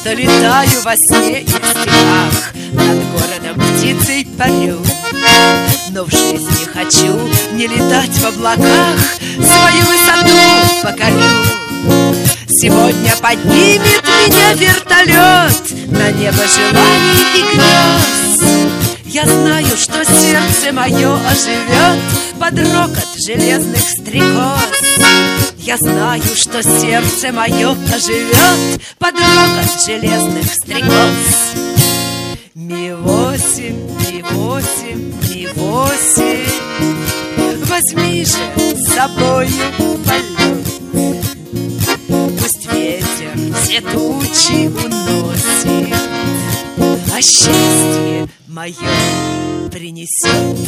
что летаю во сне и в стихах, над городом птицей парю. Но в жизни хочу не летать в облаках, свою высоту покорю. Сегодня поднимет меня вертолет на небо желаний и грез. Я знаю, что сердце мое оживет под рокот железных стрекоз. Я знаю, что сердце мое оживет под рокот железных стрекоз. Ми-8, ми-8, ми-8, возьми же с собою полет. Пусть ветер все тучи уносит, а счастье мое принесет.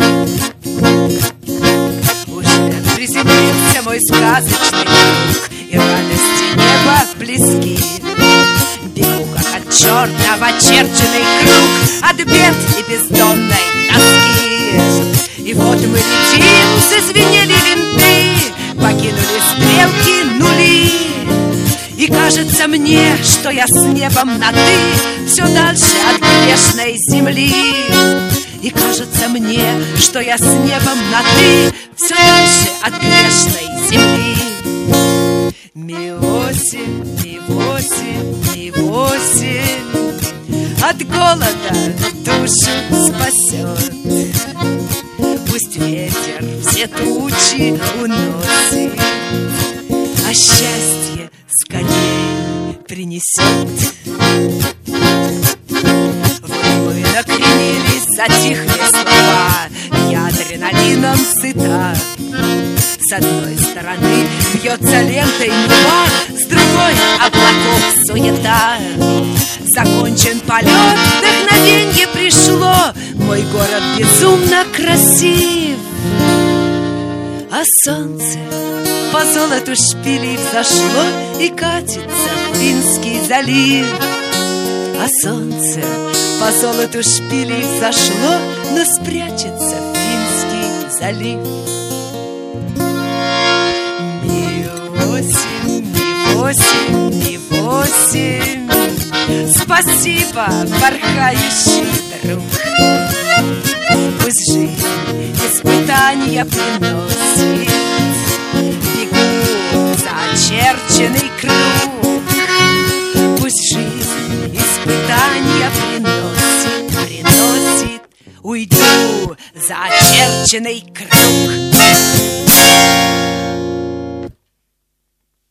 Уже приземлился мой сказочный круг, и радости неба близки. Бегу, как от черта в очерченный круг, от бед и бездонной тоски. И вот мы летим, зазвенели винты, покинули стрелки нули. И кажется мне, что я с небом на «ты» все дальше от грешной земли. И кажется мне, что я с небом на «ты» все дальше от грешной земли. Ми-8, ми-8, ми-8, от голода душу спасет. Пусть ветер все тучи уносит, а счастье скорее принесет. Вот мы накренились, затихли слова, я адреналином сыта. С одной стороны бьется лентой Нева, с другой облаков суета. Закончен полет, вдохновенье пришло, мой город безумно красив. А солнце по золоту шпилей взошло и катится в Финский залив. А солнце по золоту шпилей взошло, но спрячется в Финский залив. Ми-8, ми-8, ми-8, спасибо, порхающий друг. Пусть жизнь испытания приносит, бегу за очерченный круг. Пусть жизнь испытания приносит, уйду за очерченный круг.